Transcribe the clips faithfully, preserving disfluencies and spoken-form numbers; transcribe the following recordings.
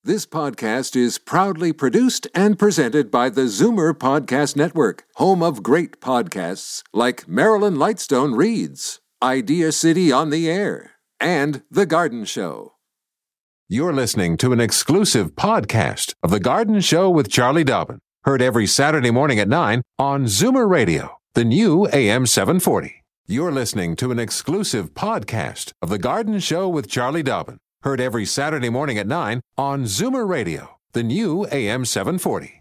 This podcast is proudly produced and presented by the Zoomer Podcast Network, home of great podcasts like Marilyn Lightstone Reads, Idea City on the Air, and The Garden Show. You're listening to an exclusive podcast of The Garden Show with Charlie Dobbin, heard every Saturday morning at nine on Zoomer Radio, the new A M seven forty. You're listening to an exclusive podcast of The Garden Show with Charlie Dobbin, heard every Saturday morning at nine on Zoomer Radio, the new A M seven forty.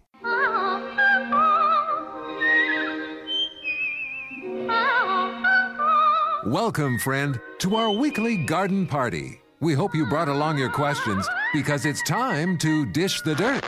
Welcome, friend, to our weekly garden party. We hope you brought along your questions because it's time to dish the dirt.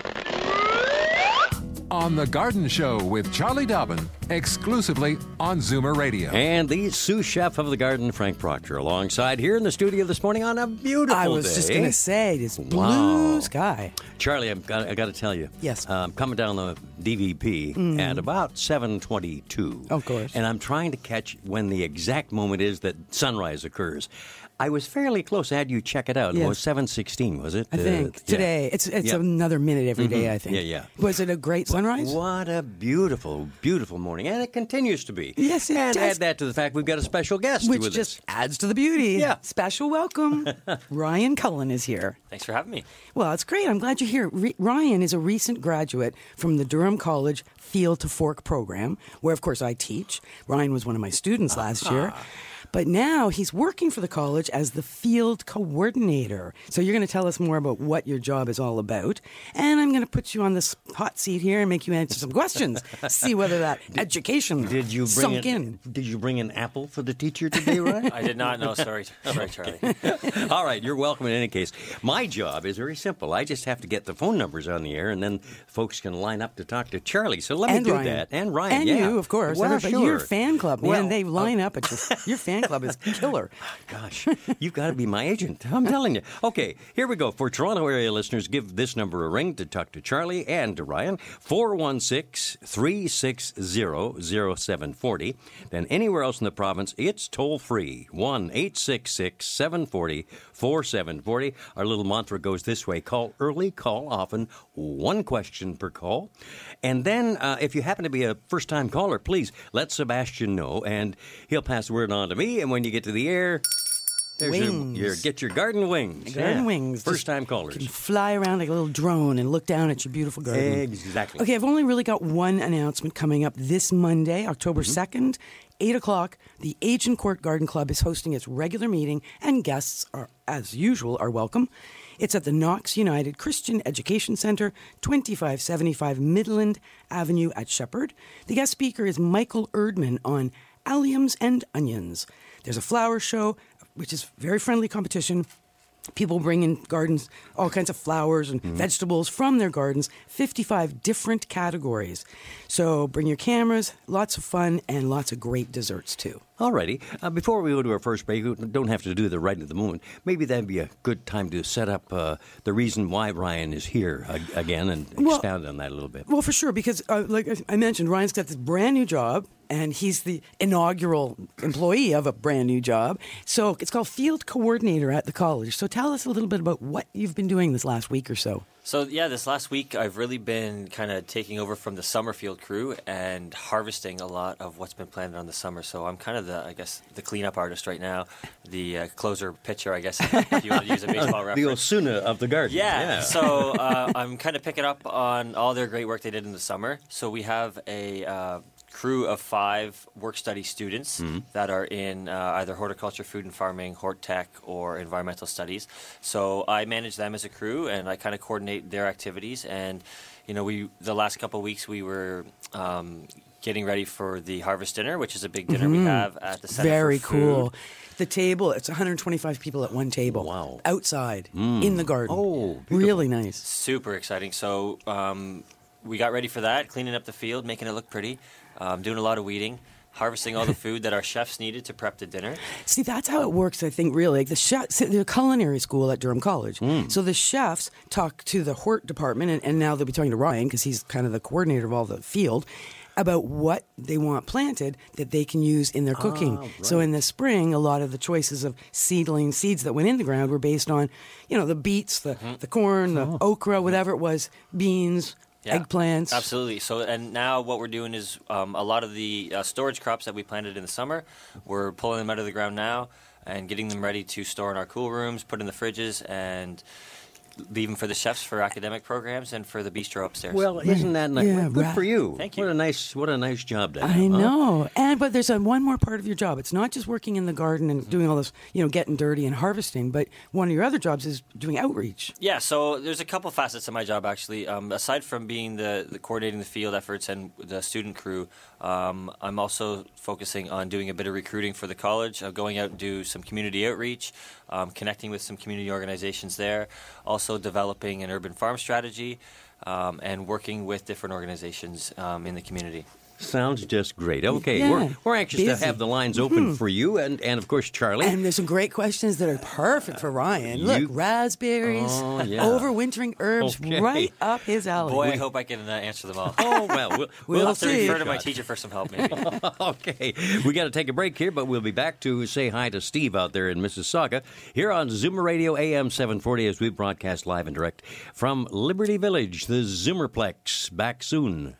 On The Garden Show with Charlie Dobbin, exclusively on Zoomer Radio. And the sous chef of the garden, Frank Proctor, alongside here in the studio this morning on a beautiful day. I was day. just going to say, this blue Wow. sky. Charlie, I've got, I got to tell you. Yes. Uh, I'm coming down the D V P Mm. at about seven twenty-two. Of course. And I'm trying to catch when the exact moment is that sunrise occurs. I was fairly close. I had you check it out. Yes. It was seven sixteen, was it? I think. Uh, Today. Yeah. It's it's Yeah. another minute every day, Mhm. I think. Yeah, yeah. Was it a great sunrise? What a beautiful, beautiful morning. And it continues to be. Yes, it And does. add that to the fact we've got a special guest Which with just us. adds to the beauty. Yeah. Special welcome. Ryan Cullen is here. Thanks for having me. Well, it's great. I'm glad you're here. Re- Ryan is a recent graduate from the Durham College Field to Fork program, where, of course, I teach. Ryan was one of my students last year. But now he's working for the college as the field coordinator. So you're going to tell us more about what your job is all about. And I'm going to put you on this hot seat here and make you answer some questions. See whether that education Did you bring sunk an, in. Did you bring an apple for the teacher today, Ryan? I did not know. Sorry, sorry, Charlie. All right, you're welcome in any case. My job is very simple. I just have to get the phone numbers on the air, and then folks can line up to talk to Charlie. So let And me do Ryan. that. And Ryan, And yeah. you, of course. Well, Everybody- sure. Your fan club, man. Well, they line up at your, your fan club is killer. Gosh, you've got to be my agent. I'm telling you. Okay, here we go. For Toronto area listeners, give this number a ring to talk to Charlie and to Ryan, four one six, three six zero, zero seven four zero. Then anywhere else in the province, it's toll-free, one eight six six, seven four zero, four seven four zero. Our little mantra goes this way: call early, call often, one question per call. And then uh, if you happen to be a first-time caller, please let Sebastian know, and he'll pass the word on to me, and when you get to the air, there's your, Wings. your get your garden wings. Garden Yeah. wings. First time Just callers. can fly around like a little drone and look down at your beautiful garden. Exactly. Okay, I've only really got one announcement coming up this Monday, October second, eight o'clock. The Agincourt Garden Club is hosting its regular meeting, and guests, are, as usual, are welcome. It's at the Knox United Christian Education Centre, twenty-five seventy-five Midland Avenue at Shepherd. The guest speaker is Michael Erdman on alliums and onions. There's a flower show, which is very friendly competition. People bring in gardens, all kinds of flowers and vegetables from their gardens, fifty-five different categories. So bring your cameras, lots of fun, and lots of great desserts, too. Alrighty. Uh, before we go to our first break, we don't have to do the right at the moment. Maybe that'd be a good time to set up uh, the reason why Ryan is here uh, again and Well- expound on that a little bit. Well, for sure, because uh, like I mentioned, Ryan's got this brand new job, and he's the inaugural employee of a brand new job. So it's called Field Coordinator at the college. So tell us a little bit about what you've been doing this last week or so. So, yeah, this last week I've really been kind of taking over from the Summerfield crew and harvesting a lot of what's been planted on the summer. So I'm kind of the, I guess, the cleanup artist right now, the uh, closer pitcher, I guess, if you want to use a baseball The reference. Osuna of the garden. Yeah, so uh, I'm kind of picking up on all their great work they did in the summer. So we have a uh, crew of five work-study students that are in uh, either horticulture, food and farming, hort tech, or environmental studies. So I manage them as a crew, and I kind of coordinate their activities. And, you know, we the last couple of weeks we were um, getting ready for the harvest dinner, which is a big dinner we have at the Center Very for Food. cool. The table, it's one hundred twenty-five people at one table. Wow. Outside, in the garden. Oh, beautiful. really nice. Super exciting. So um, we got ready for that, cleaning up the field, making it look pretty, um, doing a lot of weeding, harvesting all the food that our chefs needed to prep the dinner. See, that's how it works, I think, really. Like the chef, the culinary school at Durham College. So the chefs talk to the hort department, and, and now they'll be talking to Ryan because he's kind of the coordinator of all the field. about what they want planted that they can use in their cooking. Ah, right. So in the spring, a lot of the choices of seedling seeds that went in the ground were based on, you know, the beets, the, Mm-hmm. the corn, the Oh. okra, whatever it was, beans, Yeah, eggplants. Absolutely. So, and now what we're doing is um, a lot of the uh, storage crops that we planted in the summer, we're pulling them out of the ground now and getting them ready to store in our cool rooms, put in the fridges, and leave them for the chefs for academic programs and for the bistro upstairs. Well, isn't that nice? Yeah, Good right. for you. Thank you. What a nice, what a nice job to have. I huh? know. And but there's a, one more part of your job. It's not just working in the garden and doing all this, you know, getting dirty and harvesting, but one of your other jobs is doing outreach. Yeah, so there's a couple facets of my job actually. Um, aside from being the, the coordinating the field efforts and the student crew, um, I'm also focusing on doing a bit of recruiting for the college, uh, going out and do some community outreach, um, connecting with some community organizations there, also developing an urban farm strategy, um, and working with different organizations um, in the community. Sounds just great. Okay, Yeah, we're, we're anxious busy. to have the lines open for you and, and of course, Charlie. And there's some great questions that are perfect for Ryan. Look, You- raspberries, Oh, yeah. overwintering herbs, Okay. right up his alley. Boy, I hope I can uh, answer them all. oh, well, we'll, We'll we'll I'll have to see. refer to my teacher for some help, maybe. Okay, we got to take a break here, but we'll be back to say hi to Steve out there in Mississauga here on Zoomer Radio A M seven forty as we broadcast live and direct from Liberty Village, the Zoomerplex. Back soon.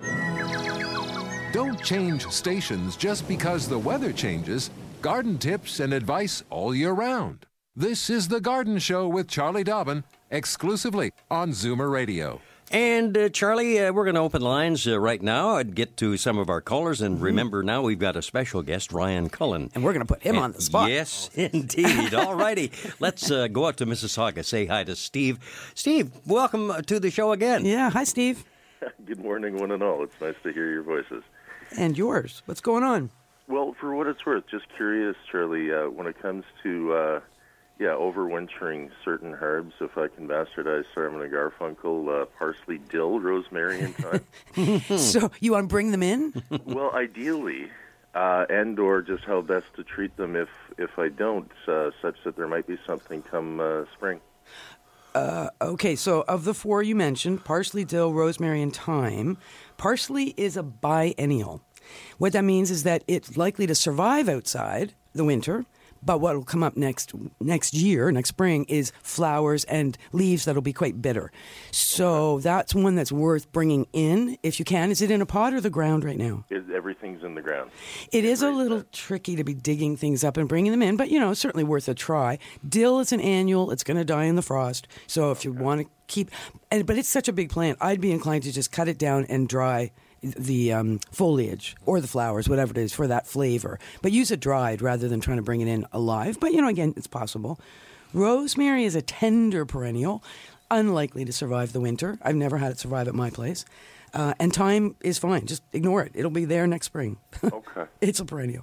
Don't change stations just because the weather changes. Garden tips and advice all year round. This is The Garden Show with Charlie Dobbin, exclusively on Zoomer Radio. And, uh, Charlie, uh, we're going to open lines uh, right now and get to some of our callers. And remember, now we've got a special guest, Ryan Cullen. And we're going to put him on the spot. Yes, indeed. All righty. Let's uh, go out to Mississauga, say hi to Steve. Steve, welcome to the show again. Yeah, hi, Steve. Good morning, one and all. It's nice to hear your voices. And yours. What's going on? Well, for what it's worth, just curious, Charlie, uh, when it comes to, uh, yeah, overwintering certain herbs, if I can bastardize Simon and Garfunkel, uh, parsley, dill, rosemary, and thyme. So you want to bring them in? Well, ideally, uh, and or just how best to treat them if, if I don't, uh, such that there might be something come uh, spring. Okay, so of the four you mentioned, parsley, dill, rosemary, and thyme, parsley is a biennial. What that means is that it's likely to survive outside the winter, but what will come up next next year, next spring, is flowers and leaves that'll be quite bitter. So that's one that's worth bringing in if you can. Is it in a pot or the ground right now? It, everything's in the ground. It is a little tricky to be digging things up and bringing them in, but, you know, certainly worth a try. Dill is an annual. It's going to die in the frost. So if you want to keep... And, but it's such a big plant, I'd be inclined to just cut it down and dry the um, foliage or the flowers, whatever it is, for that flavor. But use it dried rather than trying to bring it in alive. But, you know, again, it's possible. Rosemary is a tender perennial, unlikely to survive the winter. I've never had it survive at my place. Uh, and thyme is fine. Just ignore it. It'll be there next spring. Okay. It's a perennial.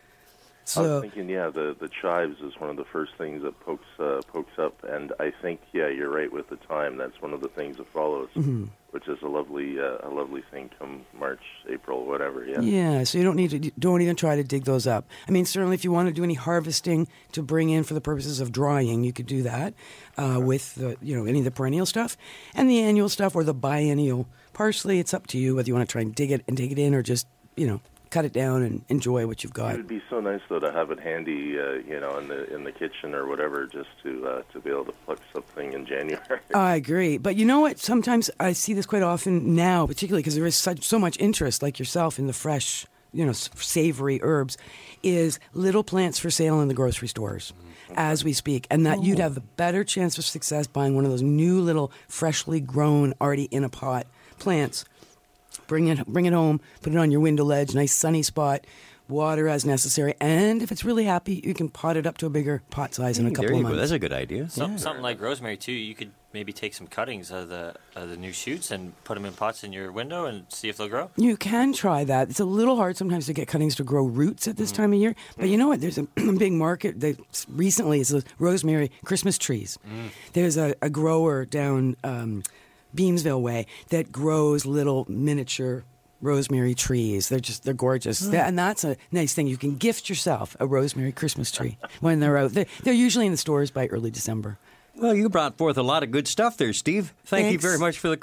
I So was thinking, yeah, the, the chives is one of the first things that pokes uh, pokes up, and I think, yeah, you're right with the thyme. That's one of the things that follows, Mm-hmm. which is a lovely uh, a lovely thing come March, April, whatever. Yeah. yeah, so you don't need to don't even try to dig those up. I mean, certainly if you want to do any harvesting to bring in for the purposes of drying, you could do that uh, with the you know any of the perennial stuff and the annual stuff or the biennial parsley. It's up to you whether you want to try and dig it and dig it in or just you know cut it down and enjoy what you've It got. would be so nice though to have it handy, uh, you know, in the in the kitchen or whatever, just to uh, to be able to pluck something in January. I agree. But you know what? Sometimes I see this quite often now, particularly because there is such so much interest, like yourself, in the fresh, you know, s- savory herbs, is little plants for sale in the grocery stores as we speak. And that you'd have a better chance of success buying one of those new little freshly grown, already in a pot plants. Bring it, bring it home, put it on your window ledge, nice sunny spot, water as necessary. And if it's really happy, you can pot it up to a bigger pot size in a couple there of you go. months. That's a good idea. Some, Yeah. Something like rosemary too. You could maybe take some cuttings of the of the new shoots and put them in pots in your window and see if they'll grow. You can try that. It's a little hard sometimes to get cuttings to grow roots at this time of year. But you know what? There's a big market that recently is the rosemary Christmas trees. There's a, a grower down um, Beamsville Way that grows little miniature rosemary trees. They're just, they're gorgeous. That- and that's a nice thing. You can gift yourself a rosemary Christmas tree when they're out. They're, they're usually in the stores by early December. Well, you brought forth a lot of good stuff there, Steve. Thank you Thanks. very much for the call.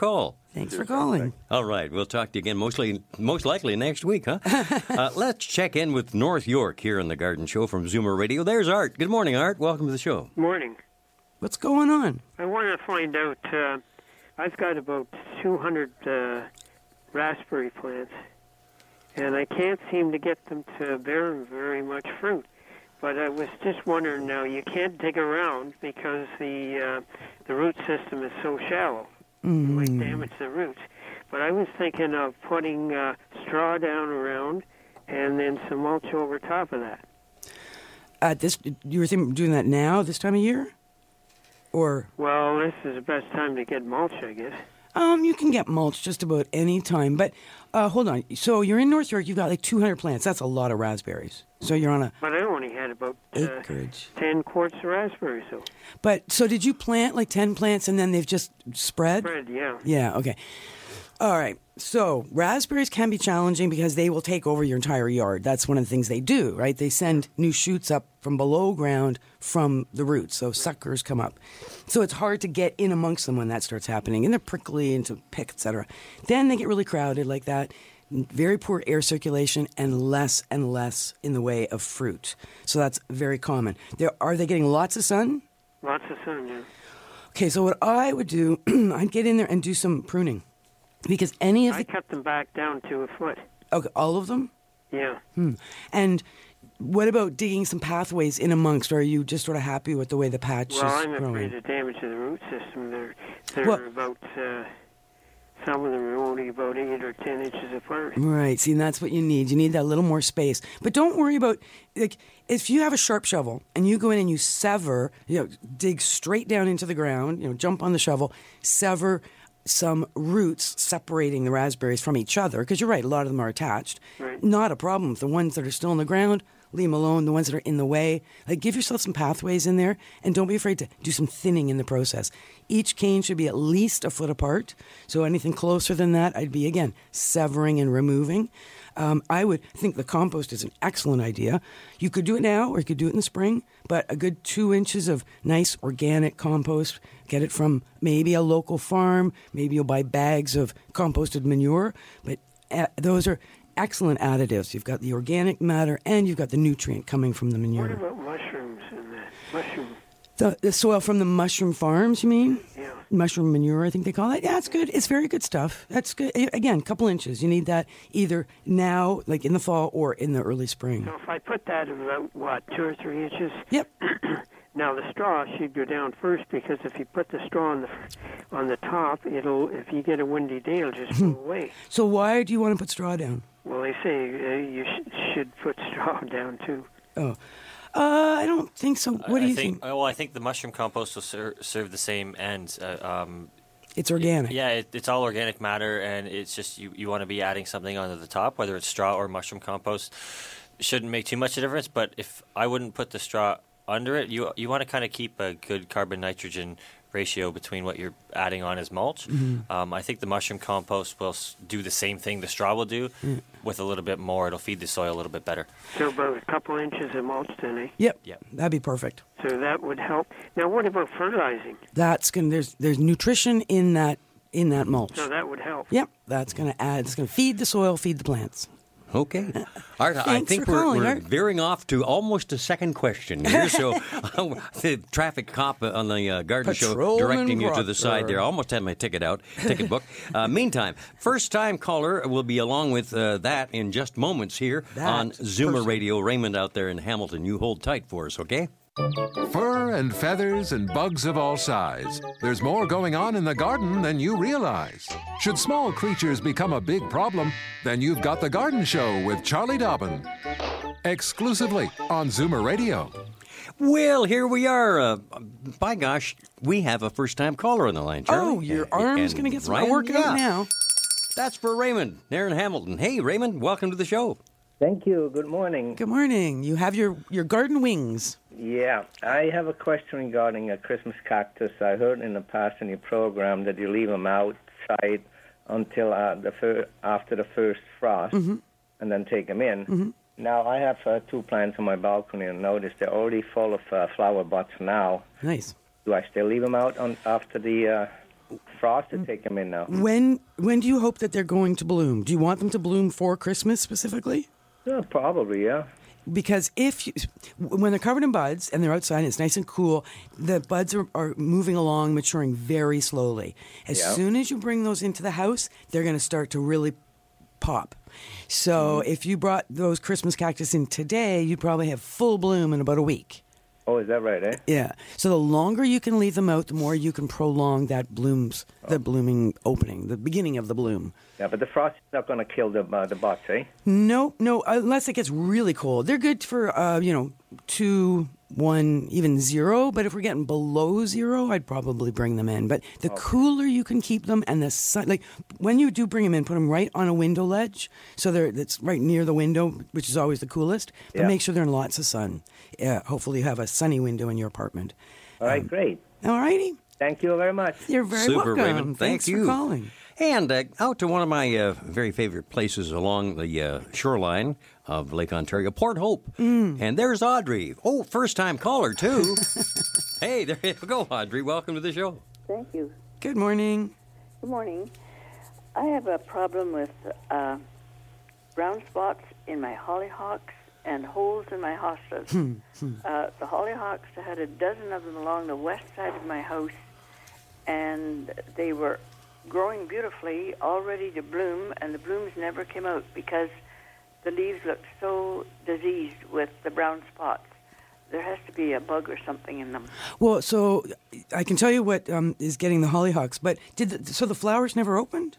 Thanks for calling. All right, we'll talk to you again mostly, most likely next week, huh? uh, let's check in with North York here on the Garden Show from Zoomer Radio. There's Art. Good morning, Art. Welcome to the show. Morning. What's going on? I want to find out, uh, I've got about two hundred uh, raspberry plants, and I can't seem to get them to bear very much fruit. But I was just wondering now, you can't dig around because the uh, the root system is so shallow. Mm. It might damage the roots. But I was thinking of putting uh, straw down around and then some mulch over top of that. At this, you were thinking doing that now, this time of year? Or Well, this is the best time to get mulch, I guess. um, you can get mulch just about any time. But uh, hold on. So you're in North York. You've got like two hundred plants. That's a lot of raspberries. So you're on a But I only had about uh, acreage. ten quarts of raspberries, so But so did you plant like ten plants and then they've just spread? spread, yeah. Yeah, okay. All right. So raspberries can be challenging because they will take over your entire yard. That's one of the things they do, right? They send new shoots up from below ground from the roots. So suckers come up. So it's hard to get in amongst them when that starts happening. And they're prickly and to pick, et cetera. Then they get really crowded like that. Very poor air circulation and less and less in the way of fruit. So that's very common. There, are they getting lots of sun? Lots of sun, yeah. Okay, so what I would do, I'd get in there and do some pruning. Because any of I the... cut them back down to a foot. Okay, all of them? Yeah. Hmm. And what about digging some pathways in amongst? Or are you just sort of happy with the way the patch Well, is I'm growing? afraid of damage to the root system. They're, they're Well- about, uh, some of them are only about eight or ten inches apart. Right. See, and that's what you need. You need that little more space. But don't worry about, like, if you have a sharp shovel and you go in and you sever, you know, dig straight down into the ground, you know, jump on the shovel, sever some roots separating the raspberries from each other, because you're right, a lot of them are attached. Right. Not a problem. The ones that are still in the ground, leave them alone. The ones that are in the way, like, give yourself some pathways in there, and don't be afraid to do some thinning in the process. Each cane should be at least a foot apart. So anything closer than that, I'd be, again, severing and removing. Um, I would think the compost is an excellent idea. You could do it now or you could do it in the spring, but a good two inches of nice organic compost, get it from maybe a local farm, maybe you'll buy bags of composted manure, but uh, those are excellent additives. You've got the organic matter and you've got the nutrient coming from the What manure. about mushrooms and that? Mushroom, The, the soil from the mushroom farms, you mean? yeah. Mushroom manure, I think they call it. Yeah, it's good. It's very good stuff. That's good. A- Again, couple inches. You need that either now, like in the fall, or in the early spring. So if I put that about, what, two or three inches? Yep. Now the straw should go down first, because if you put the straw on the on the top, it'll, if you get a windy day, it'll just Hmm. go away. So why do you want to put straw down? Well, they say uh, you sh- should put straw down too. Oh, uh, I don't think so. What do I you think? think? uh, Well, I think the mushroom compost will ser- serve the same end. Uh, um, It's organic. Yeah, it, it's all organic matter, and it's just you, you want to be adding something onto the top, whether it's straw or mushroom compost. Shouldn't make too much of a difference, but if I wouldn't put the straw under it, you you want to kind of keep a good carbon nitrogen ratio between what you're adding on as mulch. Mm-hmm. Um, I think the mushroom compost will s- do the same thing the straw will do, Mm. with a little bit more. It'll feed the soil a little bit better. So about a couple inches of mulch then, eh? Yep. Yep. That'd be perfect. So that would help. Now, what about fertilizing? That's gonna. There's there's nutrition in that in that mulch. So that would help. Yep. That's gonna add. It's gonna feed the soil, feed the plants. Okay. Art, I Thanks think for we're, calling, we're Art. veering off to almost a second question here. So the traffic cop on the uh, garden show Patrolman directing you to the Proctor. side there. I almost had my ticket out, ticket book. Uh, meantime, first-time caller will be along with uh, that in just moments here That on Zoomer person. Radio. Raymond out there in Hamilton, you hold tight for us, okay? Fur and feathers and bugs of all size. There's more going on in the garden than you realize. Should small creatures become a big problem, then you've got The Garden Show with Charlie Dobbin. Exclusively on Zoomer Radio. Well, here we are. Uh, by gosh, we have a first-time caller on the line, Charlie. Oh, your And- arm's and gonna get some Ryan, work yeah. out now. That's for Raymond there in Hamilton. Hey, Raymond, welcome to the show. Thank you. Good morning. Good morning. You have your your garden wings. Yeah, I have a question regarding a Christmas cactus. I heard in the past in your program that you leave them outside until uh, the fir- after the first frost, Mm-hmm. and then take them in. Now, I have uh, two plants on my balcony, and notice they're already full of uh, flower buds now. Nice. Do I still leave them out on after the uh, frost to take them in now. When when do you hope that they're going to bloom? Do you want them to bloom for Christmas specifically? Yeah, probably, yeah. Because if you, when they're covered in buds and they're outside and it's nice and cool, the buds are, are moving along, maturing very slowly. As Yeah. soon as you bring those into the house, they're going to start to really pop. So if you brought those Christmas cactus in today, you'd probably have full bloom in about a week. Oh, is that right, eh? Yeah. So the longer you can leave them out, the more you can prolong that blooms, the blooming opening, the beginning of the bloom. Yeah, but the frost is not going to kill the uh, the buds, eh? No, no, unless it gets really cold. They're good for, uh, you know, two, one, even zero. But if we're getting below zero, I'd probably bring them in. But the cooler you can keep them, and the sun, like when you do bring them in, put them right on a window ledge, so they're that's right near the window, which is always the coolest. But Yeah. make sure they're in lots of sun. Yeah, hopefully you have a sunny window in your apartment. All right, great. All righty, Thank you very much. you're very Super, welcome. Raymond. Thank Thanks you. for calling. And uh, out to one of my uh, very favorite places along the uh, shoreline of Lake Ontario, Port Hope. Mm. And there's Audrey. Oh, first-time caller, too. Hey, there you go, Audrey. Welcome to the show. Thank you. Good morning. Good morning. I have a problem with uh, brown spots in my hollyhocks and holes in my hostas. uh, the hollyhocks, I had a dozen of them along the west side of my house, and they were growing beautifully, all ready to bloom, and the blooms never came out because the leaves looked so diseased with the brown spots. There has to be a bug or something in them. Well, so I can tell you what um, is getting the hollyhocks, but did the, so the flowers never opened?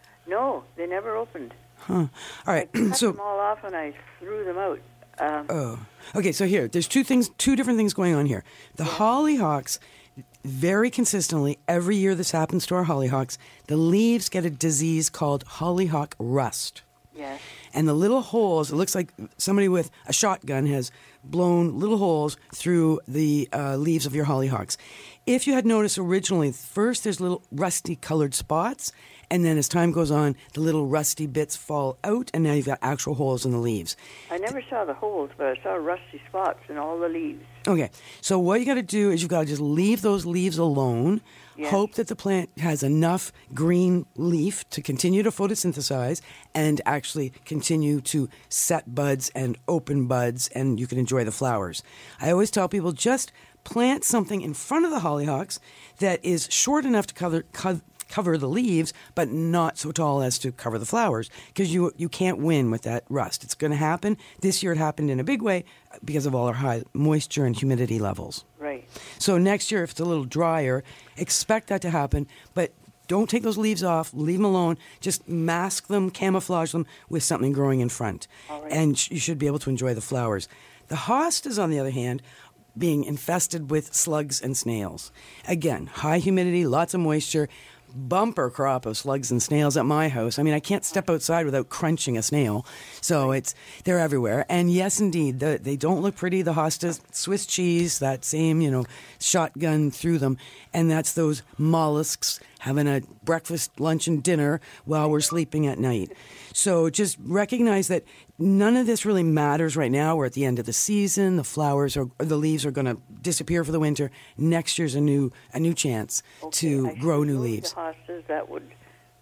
No, they never opened. Huh. All right. I cut so them all off and I threw them out. Um, Oh, okay. So here, there's two things, two different things going on here. The hollyhocks, very consistently, every year this happens to our hollyhocks, the leaves get a disease called hollyhock rust. yes. And the little holes, it looks like somebody with a shotgun has blown little holes through the uh, leaves of your hollyhocks. If you had noticed originally, first there's little rusty colored spots, and then as time goes on, the little rusty bits fall out, and now you've got actual holes in the leaves. I never saw the holes, but I saw rusty spots in all the leaves. Okay, so what you got to do is you've got to just leave those leaves alone. Yes. Hope that the plant has enough green leaf to continue to photosynthesize and actually continue to set buds and open buds, and you can enjoy the flowers. I always tell people just plant something in front of the hollyhocks that is short enough to cover, co- cover the leaves, but not so tall as to cover the flowers, because you you can't win with that rust. It's going to happen. This year it happened in a big way because of all our high moisture and humidity levels. Right. So next year, if it's a little drier, expect that to happen, but don't take those leaves off. Leave them alone. Just mask them, camouflage them with something growing in front. All right. And sh- you should be able to enjoy the flowers. The hostas, on the other hand, being infested with slugs and snails. Again, high humidity, lots of moisture, bumper crop of slugs and snails at my house. I mean, I can't step outside without crunching a snail. So it's they're everywhere. And yes, indeed, the, they don't look pretty. The hostas, Swiss cheese, that same, you know, shotgun through them. And that's those mollusks having a breakfast, lunch, and dinner while we're sleeping at night. So just recognize that none of this really matters right now. We're at the end of the season. The flowers are, the leaves are going to disappear for the winter. Next year's a new, a new chance Okay, to I should grow new remove leaves. The hostas, that would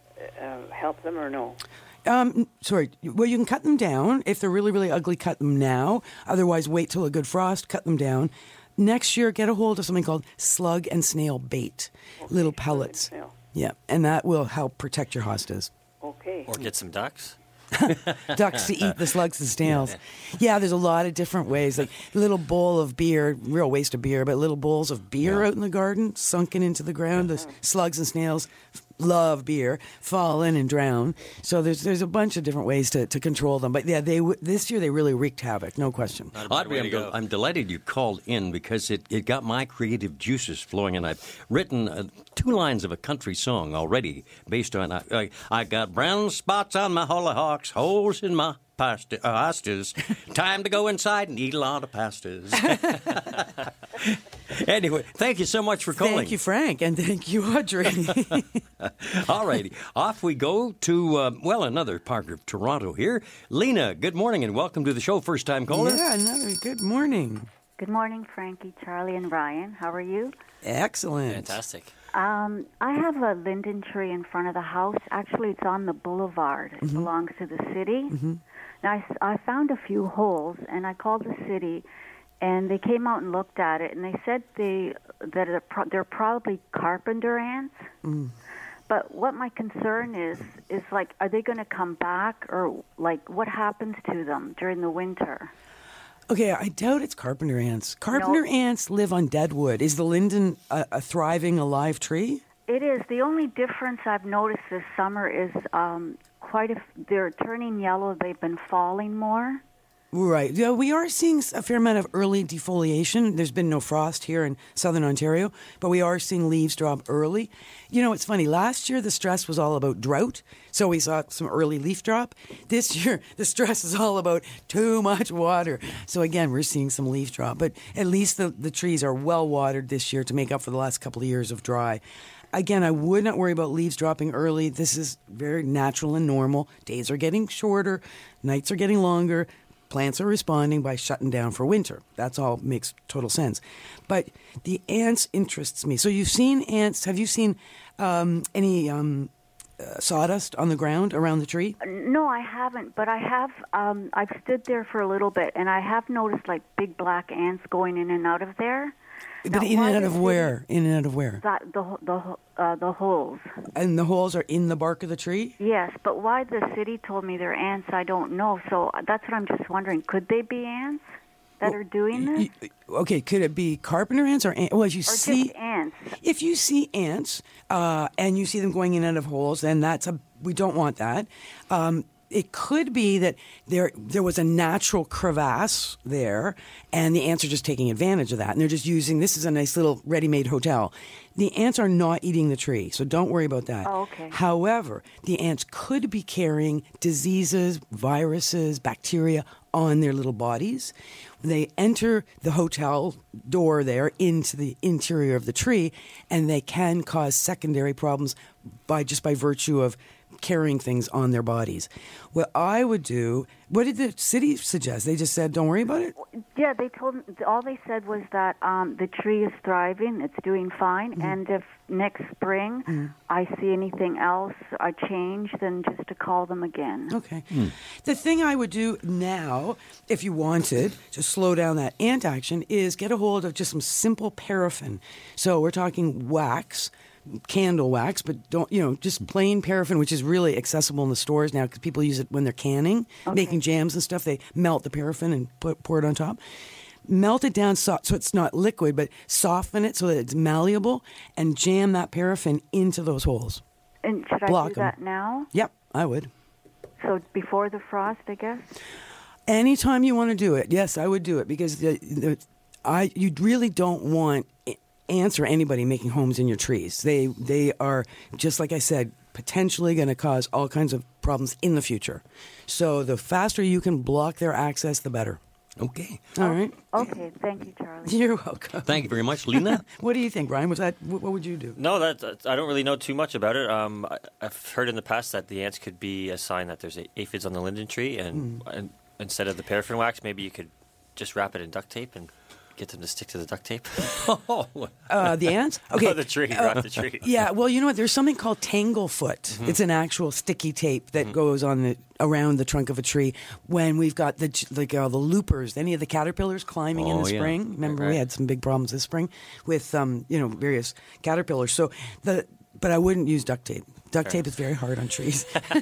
uh, help them or no? Um, sorry. Well, you can cut them down. If they're really, really ugly, cut them now. Otherwise, wait till a good frost, cut them down. Next year, get a hold of something called slug and snail bait, Okay, little slug and pellets. snail. Yeah, and that will help protect your hostas. Okay. Or get some ducks. Ducks to eat the slugs and snails. Yeah, there's a lot of different ways. Like a little bowl of beer, real waste of beer, but little bowls of beer out in the garden, sunken into the ground. The slugs and snails love beer, fall in and drown. So there's there's a bunch of different ways to, to control them. But yeah, they w- this year they really wreaked havoc, no question. Not a bad Audrey, way I'm, to del- go. I'm delighted you called in because it, it got my creative juices flowing, and I've written uh, two lines of a country song already based on I, I, I got brown spots on my hollyhocks, holes in my pasta, uh, hostas. Time to go inside and eat a lot of pastas. Anyway, thank you so much for calling. Thank you, Frank, and thank you, Audrey. All righty, off we go to, uh, well, another part of Toronto here. Lena, good morning and welcome to the show. First time caller. Yeah, another good morning. Good morning, Frankie, Charlie, and Ryan. How are you? Excellent. Fantastic. Um, I have a linden tree in front of the house. Actually, it's on the boulevard. It Mm-hmm. belongs to the city. Mm-hmm. Now, I, s- I found a few holes, and I called the city, and they came out and looked at it, and they said they that they're, pro- they're probably carpenter ants. Mm. But what my concern is, is like, are they going to come back, or like, what happens to them during the winter? Okay, I doubt it's carpenter ants. Carpenter No. ants live on dead wood. Is the linden a, a thriving, alive tree? It is. The only difference I've noticed this summer is um, quite a. F- they're turning yellow. They've been falling more. Right. Yeah, we are seeing a fair amount of early defoliation. There's been no frost here in southern Ontario, but we are seeing leaves drop early. You know, it's funny. Last year, the stress was all about drought, so we saw some early leaf drop. This year, the stress is all about too much water. So again, we're seeing some leaf drop, but at least the, the trees are well watered this year to make up for the last couple of years of dry. Again, I would not worry about leaves dropping early. This is very natural and normal. Days are getting shorter, nights are getting longer. Plants are responding by shutting down for winter. That's all makes total sense. But the ants interests me. So you've seen ants. Have you seen um, any um, uh, sawdust on the ground around the tree? No, I haven't, but I have. Um, I've stood there for a little bit, and I have noticed like big black ants going in and out of there. But Now, in why and out does of it- where? In and out of where? That the ho- the ho- uh, the holes. And the holes are in the bark of the tree? Yes, but why the city told me they're ants, I don't know. So that's what I'm just wondering. Could they be ants that are doing this, Y- Okay, could it be carpenter ants or ant? Well, as you or see, just ants? if you see ants uh, and you see them going in and out of holes, then that's a we don't want that. Um, it could be that there there was a natural crevasse there, and the ants are just taking advantage of that, and they're just using. This is a nice little ready-made hotel. The ants are not eating the tree, so don't worry about that. Oh, okay. However, the ants could be carrying diseases, viruses, bacteria on their little bodies. They enter the hotel door there into the interior of the tree, and they can cause secondary problems by just by virtue of carrying things on their bodies. What I would do, what did the city suggest? They just said, don't worry about it? Yeah, they told me, all they said was that um, the tree is thriving, it's doing fine, Mm-hmm. and if next spring Mm. I see anything else, a change, then just to call them again. Okay. The thing I would do now, if you wanted to slow down that ant action, is get a hold of just some simple paraffin. So we're talking wax, candle wax, but don't, you know, just plain paraffin, which is really accessible in the stores now because people use it when they're canning, making jams and stuff. They melt the paraffin and put, pour it on top. Melt it down so, so it's not liquid, but soften it so that it's malleable and jam that paraffin into those holes. And should I Block do 'em. that now? Yep, I would. So before the frost, I guess? Anytime you want to do it, yes, I would do it because the, the, I you really don't want ants or anybody making homes in your trees. They they are, just like I said, potentially going to cause all kinds of problems in the future. So the faster you can block their access, the better. Okay. All right. Okay, thank you, Charlie. You're welcome. Thank you very much, Lena. What do you think, Brian? Was that what, what would you do? No, that, that- I don't really know too much about it. Um, I, I've heard in the past that the ants could be a sign that there's a- aphids on the linden tree, and, and instead of the paraffin wax, maybe you could just wrap it in duct tape and get them to stick to the duct tape. Uh, the ants? Okay. Oh, the tree, wrap the tree. Yeah, well, you know what? There's something called tanglefoot. Mm-hmm. It's an actual sticky tape that goes on the around the trunk of a tree. When we've got the like uh, the loopers, any of the caterpillars climbing in Oh, the yeah. spring. Remember, Right, we right. had some big problems this spring with um, you know various caterpillars. So the but I wouldn't use duct tape. Duct tape is very hard on trees.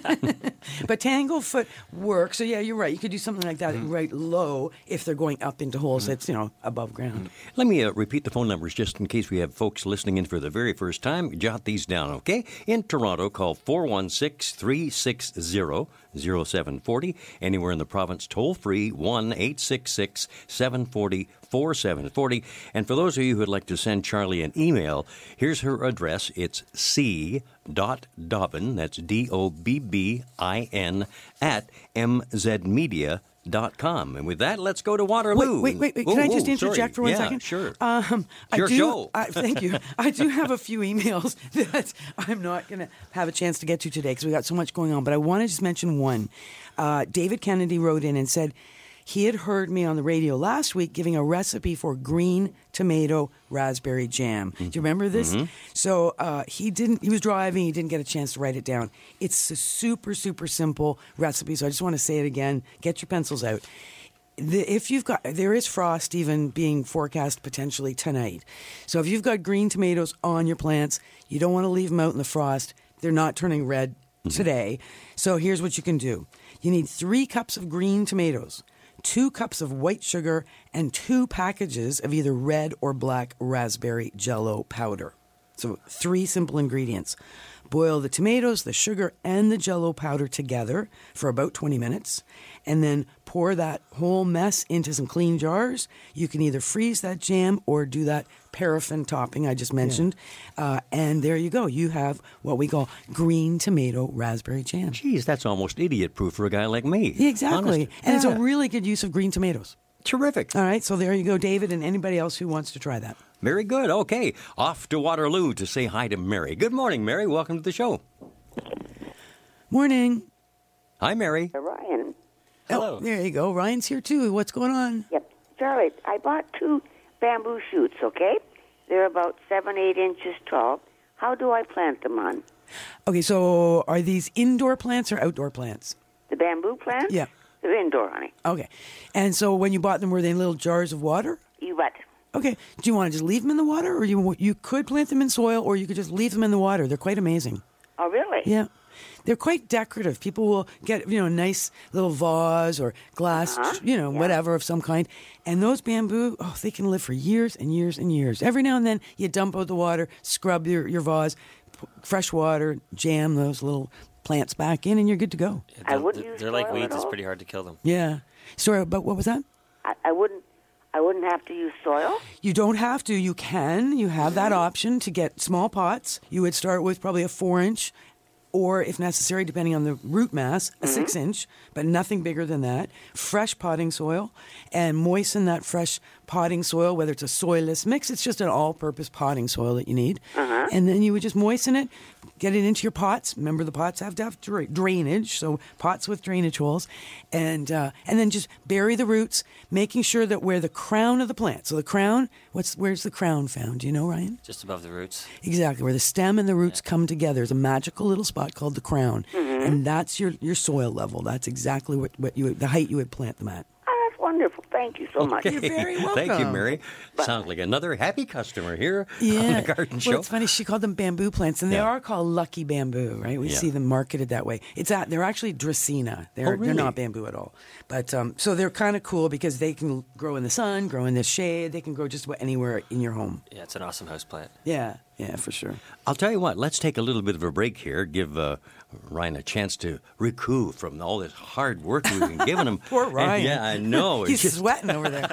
But tanglefoot works. So yeah, you're right. You could do something like that right low if they're going up into holes that's you know above ground. Let me uh, repeat the phone numbers just in case we have folks listening in for the very first time. Jot these down, okay? In Toronto, call four one six, three six zero, zero seven four zero. Anywhere in the province, toll free, one eight six six, seven four zero, four seven four zero. And for those of you who would like to send Charlie an email, here's her address. It's c dot dobbin, that's D O B B I N, at m z media dot com. And with that, let's go to Waterloo. Wait, wait, wait. wait. Can Oh, I just oh, interject sorry. for one yeah, second? Sure. Um, I Your do, show. I, thank you. I do have a few emails that I'm not going to have a chance to get to today because we got so much going on. But I want to just mention one. Uh, David Kennedy wrote in and said he had heard me on the radio last week giving a recipe for green tomato raspberry jam. Mm-hmm. Do you remember this? Mm-hmm. So uh, he didn't. He was driving. He didn't get a chance to write it down. It's a super, super simple recipe. So I just want to say it again. Get your pencils out. The, if you've got, there is frost even being forecast potentially tonight. So if you've got green tomatoes on your plants, you don't want to leave them out in the frost. They're not turning red mm-hmm. today. So here's what you can do. You need three cups of green tomatoes, two cups of white sugar, and two packages of either red or black raspberry Jell-O powder. So three simple ingredients. Boil the tomatoes, the sugar, and the Jell-O powder together for about twenty minutes, and then pour that whole mess into some clean jars. You can either freeze that jam or do that paraffin topping I just mentioned, yeah. uh, and there you go. You have what we call green tomato raspberry jam. Geez, that's almost idiot-proof for a guy like me. Exactly, Honest. and yeah. it's a really good use of green tomatoes. Terrific. All right, so there you go, David, and anybody else who wants to try that. Very good. Okay, off to Waterloo to say hi to Mary. Good morning, Mary. Welcome to the show. Morning. Hi, Mary. Ryan. Hello. Oh, there you go. Ryan's here, too. What's going on? Yep. Charlie, I bought two bamboo shoots, okay? They're about seven, eight inches tall. How do I plant them on? Okay, so are these indoor plants or outdoor plants? The bamboo plants? Yeah. They're indoor, honey. Okay. And so when you bought them, were they in little jars of water? You bet. Okay. Do you want to just leave them in the water, or you you could plant them in soil, or you could just leave them in the water? They're quite amazing. Oh, really? Yeah. They're quite decorative. People will get, you know, a nice little vase or glass, uh-huh. you know, yeah. whatever of some kind. And those bamboo, oh, they can live for years and years and years. Every now and then you dump out the water, scrub your, your vase, fresh water, jam those little plants back in, and you're good to go. Yeah, I wouldn't they're, use they're like soil weeds. at It's all. pretty hard to kill them. Yeah. Sorry, but what was that? I, I wouldn't. I wouldn't have to use soil. You don't have to. You can. You have that option to get small pots. You would start with probably a four inch, or if necessary, depending on the root mass, a mm-hmm. six inch, but nothing bigger than that. Fresh potting soil, and moisten that fresh potting soil, whether it's a soilless mix, it's just an all-purpose potting soil that you need. Uh-huh. And then you would just moisten it, get it into your pots. Remember, the pots have to have dra- drainage, so pots with drainage holes. And uh, and then just bury the roots, making sure that where the crown of the plant, so the crown, what's where's the crown found? Do you know, Ryan? Just above the roots. Exactly, where the stem and the roots yeah. come together. There's a magical little spot called the crown. Mm-hmm. And that's your, your soil level. That's exactly what, what you would, the height you would plant them at. Oh, that's wonderful. Thank you so okay. much. You're very welcome. Thank you, Mary. Sounds like another happy customer here yeah. on the Garden Show. Well, it's funny. She called them bamboo plants, and they yeah. are called lucky bamboo, right? We yeah. see them marketed that way. It's at, they're actually Dracaena. They're, oh, really? they're not bamboo at all. But um, so they're kind of cool because they can grow in the sun, grow in the shade. They can grow just about anywhere in your home. Yeah, it's an awesome house plant. Yeah, yeah, for sure. I'll tell you what, let's take a little bit of a break here, give uh, Ryan a chance to recoup from all this hard work we've been giving him. Poor Ryan. And, yeah, I know. He's just... sweating over there.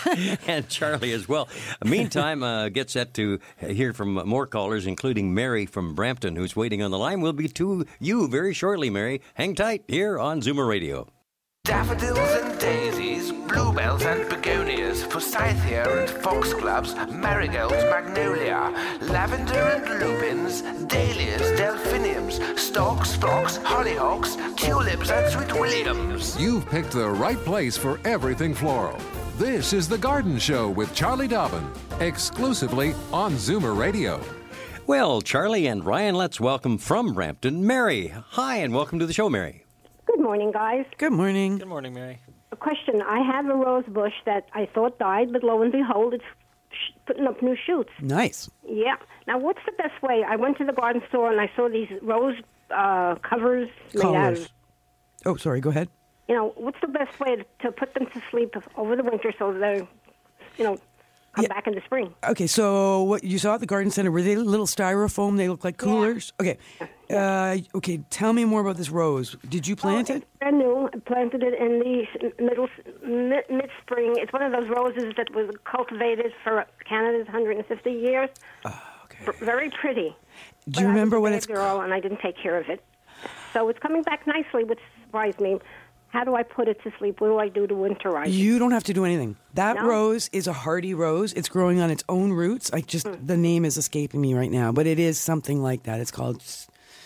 And Charlie as well. Meantime, uh, get set to hear from more callers, including Mary from Brampton, who's waiting on the line. We'll be to you very shortly, Mary. Hang tight here on Zoomer Radio. Daffodils and daisies, bluebells and begonias, forsythia and foxgloves, marigolds, magnolia, lavender and lupins, dahlias, delphiniums, stalks, phlox, hollyhocks, tulips and sweet williams. You've picked the right place for everything floral. This is The Garden Show with Charlie Dobbin, exclusively on Zoomer Radio. Well, Charlie and Ryan, let's welcome from Brampton, Mary. Hi, and welcome to the show, Mary. Good morning, guys. Good morning. Good morning, Mary. A question. I have a rose bush that I thought died, but lo and behold, it's sh- putting up new shoots. Nice. Yeah. Now, what's the best way? I went to the garden store and I saw these rose uh, covers made out of... Oh, sorry. Go ahead. You know, what's the best way to, to put them to sleep over the winter so they, you know, come yeah. back in the spring? Okay, so what you saw at the garden center, were they little styrofoam? They look like coolers? Yeah. Okay. Uh, okay, tell me more about this rose. Did you plant oh, it? It's brand new. I planted it in the middle mid, mid-spring. It's one of those roses that was cultivated for Canada's one hundred fifty years. Oh, okay. B- very pretty. Do but you remember I was when a it's... bad girl, and I didn't take care of it. So it's coming back nicely, which surprised me. How do I put it to sleep? What do I do to winterize it? You don't have to do anything. That No? rose is a hardy rose. It's growing on its own roots. I just Hmm. the name is escaping me right now, but it is something like that. It's called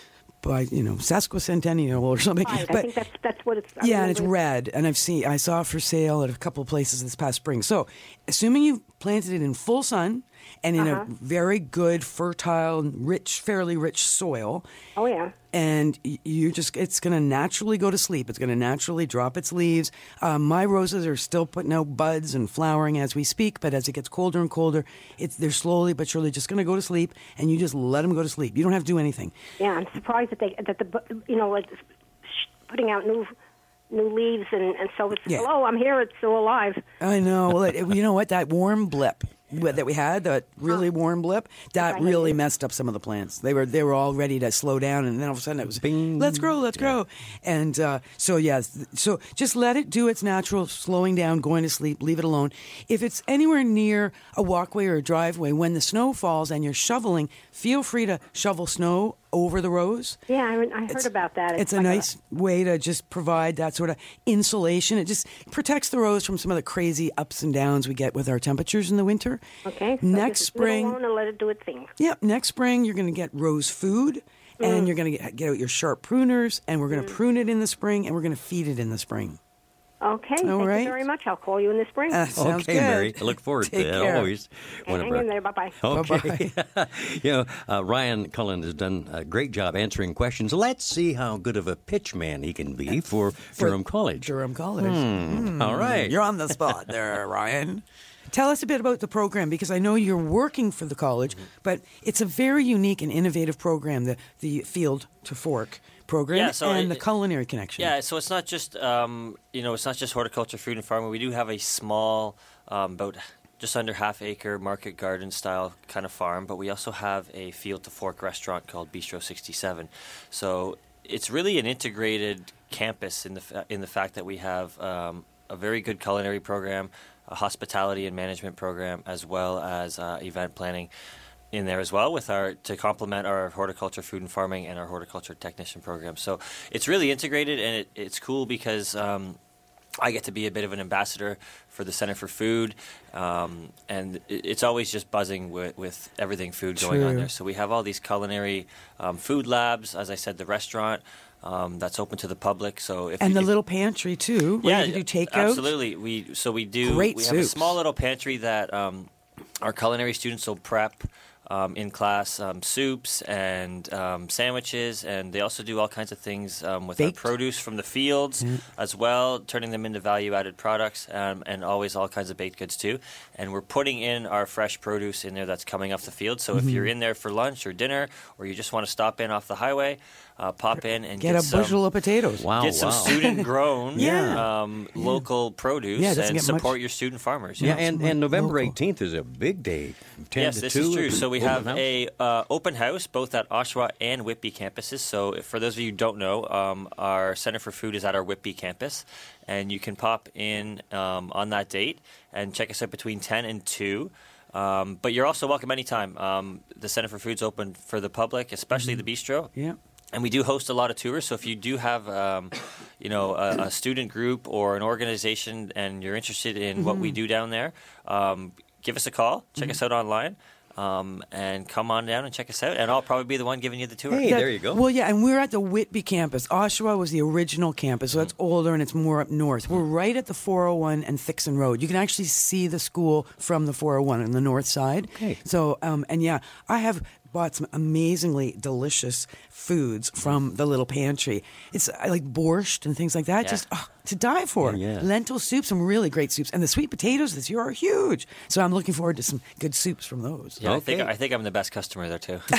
by, you know, sesquicentennial or something. Right, but I think that's that's what it's. I yeah, and it's remember. red, and I've seen I saw it for sale at a couple of places this past spring. So, assuming you planted it in full sun and in Uh-huh. a very good, fertile, rich, fairly rich soil. Oh yeah. And y- you just, it's going to naturally go to sleep. It's going to naturally drop its leaves. Um, my roses are still putting out buds and flowering as we speak, but as it gets colder and colder, it's they're slowly but surely just going to go to sleep, and you just let them go to sleep. You don't have to do anything. Yeah, I'm surprised that they that the bu- you know it's putting out new new leaves and and so it's Yeah. hello, I'm here, it's still alive. I know. Well, it, it- you know what? That warm blip that we had, that really warm blip, that Right. really messed up some of the plants. They were they were all ready to slow down, and then all of a sudden it was, Bing. let's grow, let's grow. And uh, so, yes, so just let it do its natural slowing down, going to sleep, leave it alone. If it's anywhere near a walkway or a driveway, when the snow falls and you're shoveling, feel free to shovel snow over the rows. Yeah, I, I heard It's- about that. It's a like nice way to just provide that sort of insulation. It just protects the rose from some of the crazy ups and downs we get with our temperatures in the winter. Okay. So Next just leave it spring, alone and let it do its thing. yep, next spring you're going to get rose food, and Mm. you're going to get, get out your sharp pruners, and we're going to prune it in the spring, and we're going to feed it in the spring. Okay. All thank right. you very much. I'll call you in the spring. Uh, sounds okay, good. Mary. I look forward Take to that care. always. One of Hang our- in there. Bye bye. Okay. you know, uh, Ryan Cullen has done a great job answering questions. Let's see how good of a pitch man he can be for, Durham College. Durham College. Hmm. All right. You're on the spot there, Ryan. Tell us a bit about the program, because I know you're working for the college, but it's a very unique and innovative program, the, the Field to Fork program, Yeah, so and it- the culinary connection. Yeah, so it's not just um, you know it's not just horticulture, food, and farming. We do have a small, um, about just under half acre market garden style kind of farm, but we also have a field to fork restaurant called Bistro sixty-seven. So it's really an integrated campus in the fa- in the fact that we have um, a very good culinary program, a hospitality and management program, as well as uh, event planning in there as well, with our to complement our horticulture, food and farming, and our horticulture technician program. So it's really integrated, and it, it's cool because um, I get to be a bit of an ambassador for the Center for Food, um, and it, it's always just buzzing with, with everything food going on True. there. So we have all these culinary um, food labs, as I said, the restaurant um, that's open to the public. So if And you, the if- little pantry, too, where yeah, you can do takeout. absolutely. We so we do. Great we have a soups. small little pantry that um, our culinary students will prep um, in class um, soups and um, sandwiches, and they also do all kinds of things um, with Baked. our produce from the fields as well, turning them into value-added products, um, and always all kinds of baked goods too. And we're putting in our fresh produce in there that's coming off the field. So Mm-hmm. if you're in there for lunch or dinner, or you just want to stop in off the highway, uh, pop in and Get get, a some, bushel of potatoes. Wow, get some wow. student-grown Yeah. um, local produce Yeah, it doesn't and get much- support your student farmers. Yeah, you know? and, and November Local. eighteenth is a big day. ten Yes, to this two, is true. So we open have house. a uh, open house both at Oshawa and Whitby campuses. So if- for those of you who don't know, um, our Center for Food is at our Whitby campus, and you can pop in um, on that date and check us out between ten and two. Um, but you're also welcome anytime. Um, the Center for Food's open for the public, especially the bistro. Yeah. And we do host a lot of tours. So if you do have, um, you know, a, a student group or an organization, and you're interested in what we do down there, um, give us a call. Check us out online, um, and come on down and check us out. And I'll probably be the one giving you the tour. Hey, Yeah, there you go. Well, yeah, and we're at the Whitby campus. Oshawa was the original campus, so that's older and it's more up north. We're right at the four oh one and Thixon Road. You can actually see the school from the four oh one on the north side. Okay. So, um, and yeah, I have bought some amazingly delicious foods from the little pantry. It's uh, like borscht and things like that. Yeah. Just oh, to die for. Yeah, yeah. Lentil soup, some really great soups, and the sweet potatoes this year are huge. So I'm looking forward to some good soups from those. Yeah, I think Okay. I think I'm the best customer there too.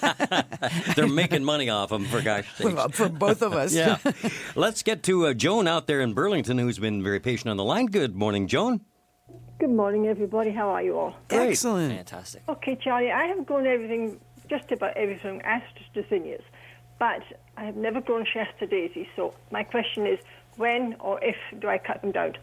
They're making money off them, for gosh sakes. For, for both of us. Yeah. Let's get to uh, Joan out there in Burlington, who's been very patient on the line. Good morning, Joan. Good morning, everybody. How are you all? Great. Excellent. Fantastic. Okay, Charlie, I have grown everything, just about everything, astros, but I have never grown Shasta daisies. So my question is, when or if do I cut them down?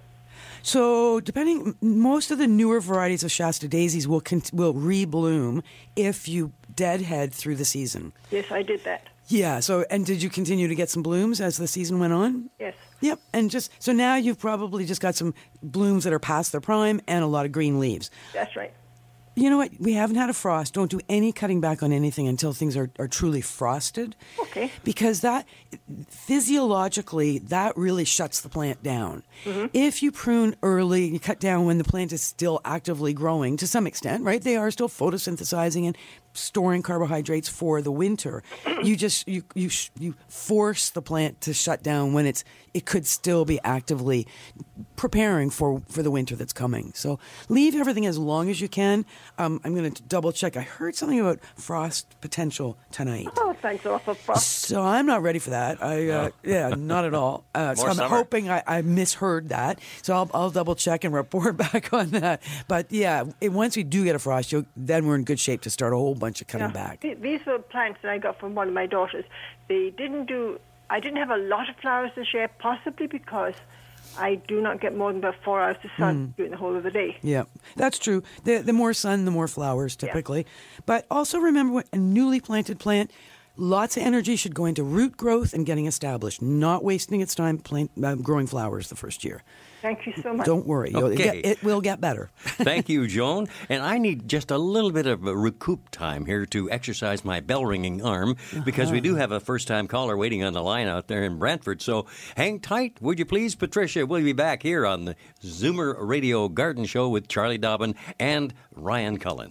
So, depending, most of the newer varieties of Shasta daisies will con- will rebloom if you deadhead through the season. Yes, I did that. Yeah. So, and did you continue to get some blooms as the season went on? Yes. Yep. And just so now you've probably just got some blooms that are past their prime and a lot of green leaves. That's right. You know what? We haven't had a frost. Don't do any cutting back on anything until things are, are truly frosted. Okay. Because that, physiologically, that really shuts the plant down. Mm-hmm. If you prune early, you cut down when the plant is still actively growing, to some extent, right? They are still photosynthesizing and storing carbohydrates for the winter. You just, you, you, you force the plant to shut down when it's, it could still be actively preparing for, for the winter that's coming. So leave everything as long as you can. Um, I'm going to double check. I heard something about frost potential tonight. Oh, thanks a lot for frost. So I'm not ready for that. I uh, yeah, not at all. Uh, so More I'm summer. hoping I, I misheard that. So I'll, I'll double check and report back on that. But yeah, it, once we do get a frost, you'll, then we're in good shape to start a whole bunch of cutting Yeah. back. Th- These were plants that I got from one of my daughters. They didn't do. I didn't have a lot of flowers this year, possibly because I do not get more than about four hours of sun during the whole of the day. Yeah, that's true. The the more sun, the more flowers typically. But also remember, what a newly planted plant, lots of energy should go into root growth and getting established, not wasting its time plant, uh, growing flowers the first year. Thank you so much. Don't worry. You'll Okay. get, it will get better. Thank you, Joan. And I need just a little bit of a recoup time here to exercise my bell-ringing arm because we do have a first-time caller waiting on the line out there in Brantford. So hang tight, would you please, Patricia? We'll be back here on the Zoomer Radio Garden Show with Charlie Dobbin and Ryan Cullen.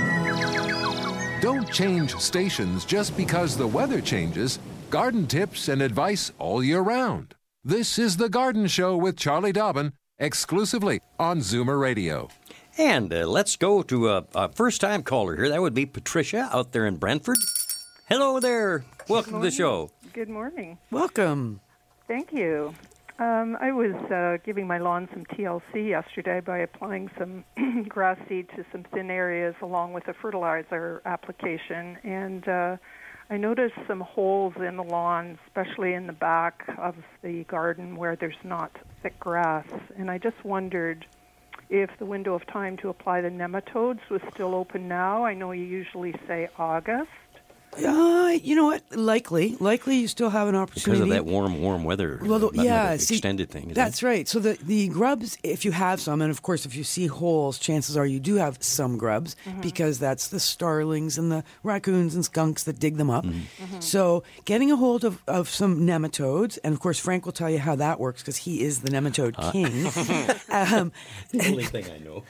Don't change stations just because the weather changes. Garden tips and advice all year round. This is The Garden Show with Charlie Dobbin, exclusively on Zoomer Radio. And uh, let's go to a, a first-time caller here. That would be Patricia out there in Brantford. Hello there. Welcome to the show. Good morning. Welcome. Thank you. Um, I was uh, giving my lawn some T L C yesterday by applying some grass seed to some thin areas along with a fertilizer application, and uh, I noticed some holes in the lawn, especially in the back of the garden where there's not thick grass, and I just wondered if the window of time to apply the nematodes was still open now. I know you usually say August. Uh, you know what? Likely. Likely you still have an opportunity. Because of that warm, warm weather. Well, the- uh, yeah, see, extended thing. isn't That's it? right. So the, the grubs, if you have some, and of course if you see holes, chances are you do have some grubs because that's the starlings and the raccoons and skunks that dig them up. So getting a hold of, of some nematodes, and of course Frank will tell you how that works because he is the nematode king. um, The only thing I know.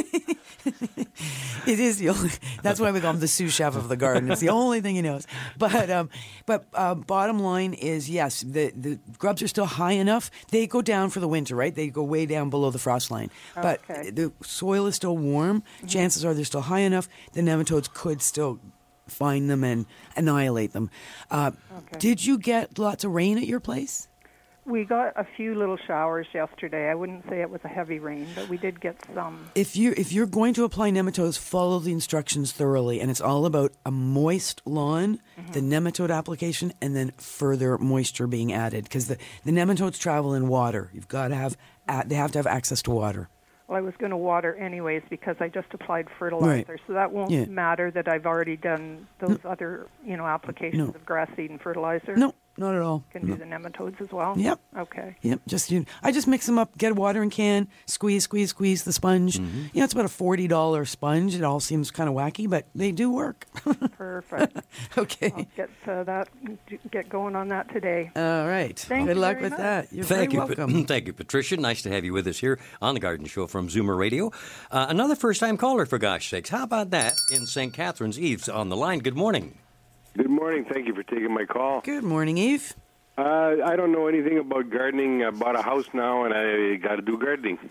It is the only. That's why we call him the sous chef of the garden. It's the only thing he knows. But um, but uh, bottom line is yes, the the grubs are still high enough. They go down for the winter, right? They go way down below the frost line. But Okay. the soil is still warm. Chances are they're still high enough. The nematodes could still find them and annihilate them. Uh, Okay. Did you get lots of rain at your place? We got a few little showers yesterday. I wouldn't say it was a heavy rain, but we did get some. If you if you're going to apply nematodes, follow the instructions thoroughly, and it's all about a moist lawn, the nematode application, and then further moisture being added because the, the nematodes travel in water. You've got to have a- they have to have access to water. Well, I was going to water anyways because I just applied fertilizer, Right. so that won't Yeah. matter that I've already done those other, you know, applications No. of grass seed and fertilizer. No, not at all. Can do the nematodes as well. Yep. Okay. Yep, just you. I just mix them up, get a watering can, squeeze, squeeze, squeeze the sponge. Mm-hmm. You know, it's about a forty dollar sponge. It all seems kind of wacky, but they do work. Perfect. Okay. I'll get uh, that, get going on that today. All right. Thank Good you luck very with much. that. You're Thank very you, Pa- welcome. thank you, Patricia. Nice to have you with us here on the Garden Show from Zoomer Radio. Uh, another first-time caller, for gosh sakes. How about that in Saint Catharines? Eve's on the line. Good morning. Good morning. Thank you for taking my call. Good morning, Eve. Uh, I don't know anything about gardening. I bought a house now, and I got to do gardening.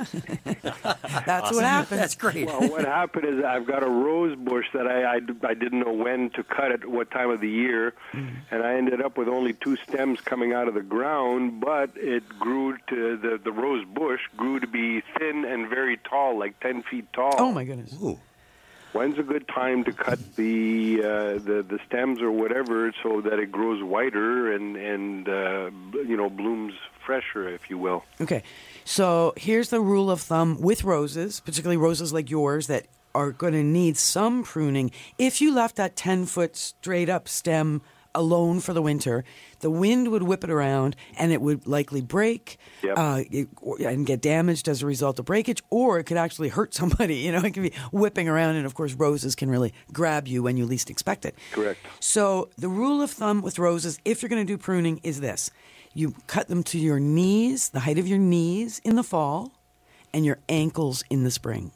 That's what happens. That's great. Well, what happened is I've got a rose bush that I, I, I didn't know when to cut it, what time of the year, and I ended up with only two stems coming out of the ground, but it grew to, the, the rose bush grew to be thin and very tall, like ten feet tall. Oh, my goodness. Ooh. When's a good time to cut the uh, the the stems or whatever so that it grows whiter and and uh, you know blooms fresher, if you will? Okay, so here's the rule of thumb with roses, particularly roses like yours that are going to need some pruning. If you left that ten foot straight up stem alone for the winter, the wind would whip it around and it would likely break Yep. uh, it, or- and get damaged as a result of breakage, or it could actually hurt somebody. You know, it can be whipping around, and of course, roses can really grab you when you least expect it. Correct. So the rule of thumb with roses, if you're going to do pruning, is this. You cut them to your knees, the height of your knees in the fall, and your ankles in the spring.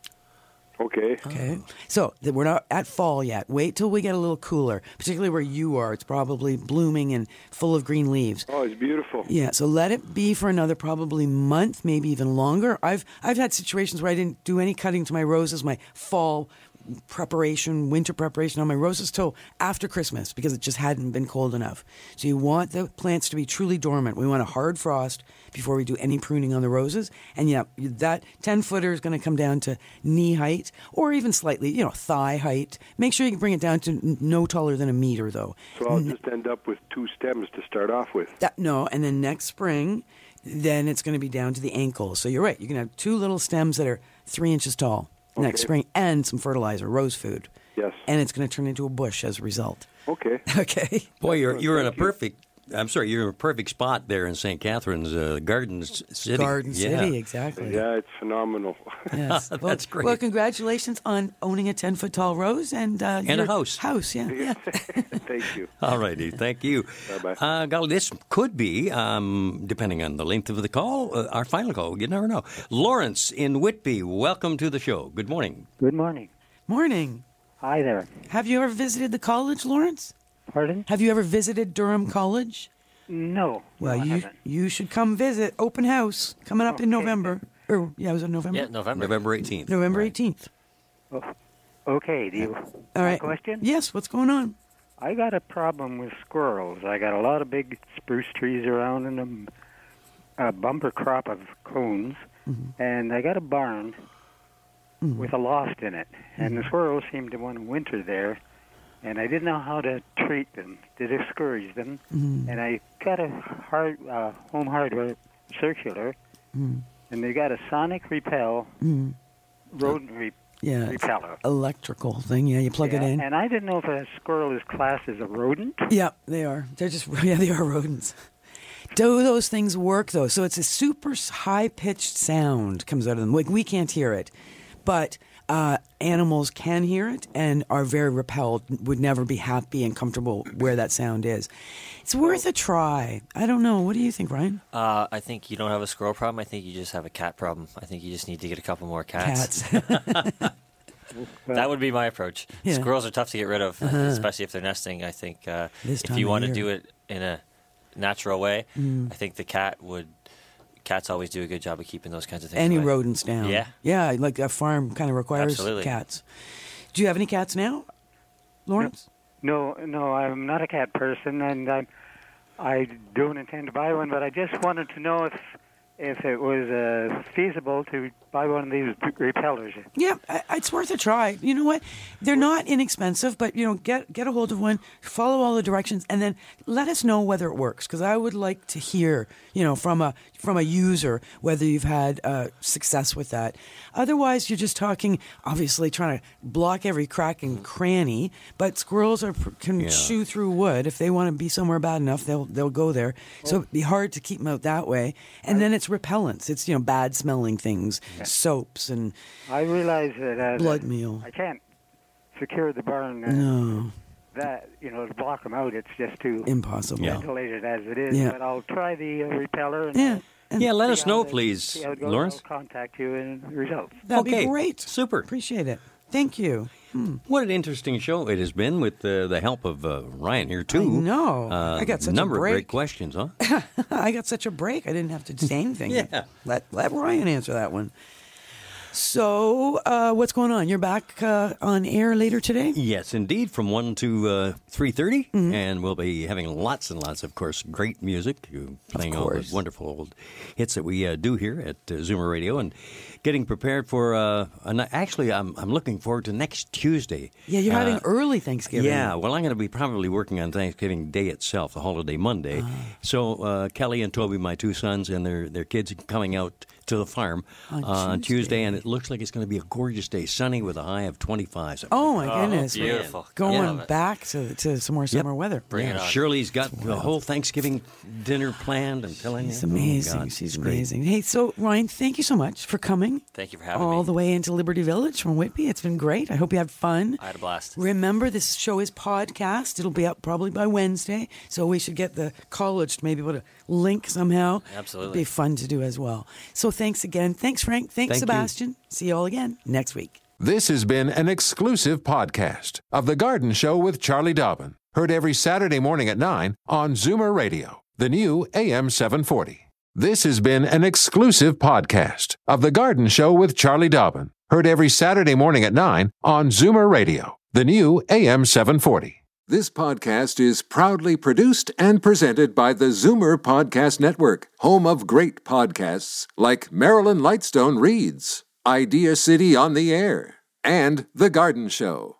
Okay. Okay. So th- we're not at fall yet. Wait till we get a little cooler, particularly where you are. It's probably blooming and full of green leaves. Oh, it's beautiful. Yeah, so let it be for another probably month, maybe even longer. I've I've had situations where I didn't do any cutting to my roses, my fall preparation, winter preparation on my roses till after Christmas because it just hadn't been cold enough. So you want the plants to be truly dormant. We want a hard frost before we do any pruning on the roses. And yeah, that ten footer is going to come down to knee height or even slightly, you know, thigh height. Make sure you can bring it down to n- no taller than a meter though. So I'll just end up with two stems to start off with. That, no, and then next spring, then it's going to be down to the ankles. So you're right. You can have two little stems that are three inches tall next Okay. spring and some fertilizer, rose food. Yes. And it's going to turn into a bush as a result. Okay. Okay. Boy, you're you're in a perfect. I'm sorry, you're in a perfect spot there in Saint Catharines uh, Gardens City. Garden Yeah. City, exactly. Yeah, it's phenomenal. Yes. Well, That's great. Well, congratulations on owning a ten-foot tall rose and uh, And a your house. House, yeah. yeah. Thank you. All righty, thank you. Bye-bye. Uh, golly, this could be, um, depending on the length of the call, uh, our final call. You never know. Lawrence in Whitby, welcome to the show. Good morning. Good morning. Morning. Hi there. Have you ever visited the college, Lawrence? Pardon? Have you ever visited Durham College? No. Well, no, I you haven't. you should come visit. Open house coming up in Okay. November. Or yeah, was it November? Yeah, November. November eighteenth. November eighteenth. Oh, okay. Do you All right. question? Yes. What's going on? I got a problem with squirrels. I got a lot of big spruce trees around and a, a bumper crop of cones, Mm-hmm. and I got a barn with a loft in it, and Mm-hmm. the squirrels seem to want to winter there, and I didn't know how to treat them to discourage them, Mm-hmm. and I got a hard uh, home hardware circular, Mm. and they got a sonic repel Mm. rodent re- Yeah. it's repeller. electrical thing. Yeah, you plug Yeah, it in. And I didn't know if a squirrel is classed as a rodent. Yeah, they are. They're just yeah, they are rodents. Do those things work though? So it's a super high pitched sound comes out of them. Like we can't hear it, but uh, animals can hear it and are very repelled. Would never be happy and comfortable where that sound is. It's worth a try. I don't know. What do you think, Ryan? Uh, I think you don't have a squirrel problem. I think you just have a cat problem. I think you just need to get a couple more cats. Cats. That would be my approach. Yeah. Squirrels are tough to get rid of, Uh-huh. especially if they're nesting. I think uh, This if time you of want to year. do it in a natural way, Mm. I think the cat would. Cats always do a good job of keeping those kinds of things Any away. rodents down. Yeah. Yeah, like a farm kind of requires Absolutely. cats. Do you have any cats now, Lawrence? No, no, I'm not a cat person, and I, I don't intend to buy one. But I just wanted to know if, if it was uh, feasible to buy one of these repellers. Yeah, I- it's worth a try. You know what? They're not inexpensive, but you know, get get a hold of one, follow all the directions, and then let us know whether it works. Because I would like to hear, you know, from a from a user whether you've had uh, success with that. Otherwise, you're just talking, obviously, trying to block every crack and cranny. But squirrels are can Yeah. chew through wood if they want to be somewhere bad enough. They'll they'll go there. So it'd be hard to keep them out that way. And then it's repellents. It's you know bad smelling things. Soaps and I realize that uh, blood that meal. I can't secure the barn. Uh, No, That you know to block them out, it's just too impossible. Yeah. ventilated as it is. Yeah. But I'll try the uh, repeller. And Yeah, and Yeah, let see us how know, the- please, see how it goes. Lawrence. I'll contact you in results. that'd Okay. be great. Super. Appreciate it. Thank you. Hmm. What an interesting show it has been with uh, the help of uh, Ryan here, too. I know. Uh, I got such a number of break. great questions, huh? I got such a break. I didn't have to say anything. Yeah. Let let Ryan answer that one. So, uh, what's going on? You're back uh, on air later today? Yes, indeed, from one to uh, three thirty, Mm-hmm. and we'll be having lots and lots, of course, great music, uh, playing all course. the wonderful old hits that we uh, do here at uh, Zoomer Radio, and getting prepared for. Uh, an, actually, I'm I'm looking forward to next Tuesday. Yeah, you're Uh, having early Thanksgiving. Yeah, well, I'm going to be probably working on Thanksgiving Day itself, the holiday Monday. Ah. So uh, Kelly and Toby, my two sons, and their their kids, are coming out to the farm On uh, on Tuesday. Tuesday, and it looks like it's going to be a gorgeous day, sunny with a high of twenty-five. Oh, my goodness. beautiful. Going Love it. back to, to some more summer weather. Bring Yeah, it on. Shirley's got the whole Thanksgiving dinner planned. I'm telling you. She's amazing. Oh, God, She's it's great. amazing. Hey, so Ryan, thank you so much for coming. Thank you for having all me. the way into Liberty Village from Whitby. It's been great. I hope you had fun. I had a blast. Remember, this show is podcast. It'll be up probably by Wednesday, so we should get the college to maybe put a link somehow. Absolutely. It'd be fun to do as well. So thanks again. Thanks, Frank. Thanks, Thank you. Sebastian. See you all again next week. This has been an exclusive podcast of The Garden Show with Charlie Dobbin. Heard every Saturday morning at nine on Zoomer Radio, the new A M seven forty. This has been an exclusive podcast of The Garden Show with Charlie Dobbin. Heard every Saturday morning at nine on Zoomer Radio, the new A M seven forty. This podcast is proudly produced and presented by the Zoomer Podcast Network, home of great podcasts like Marilyn Lightstone Reads, Idea City on the Air, and The Garden Show.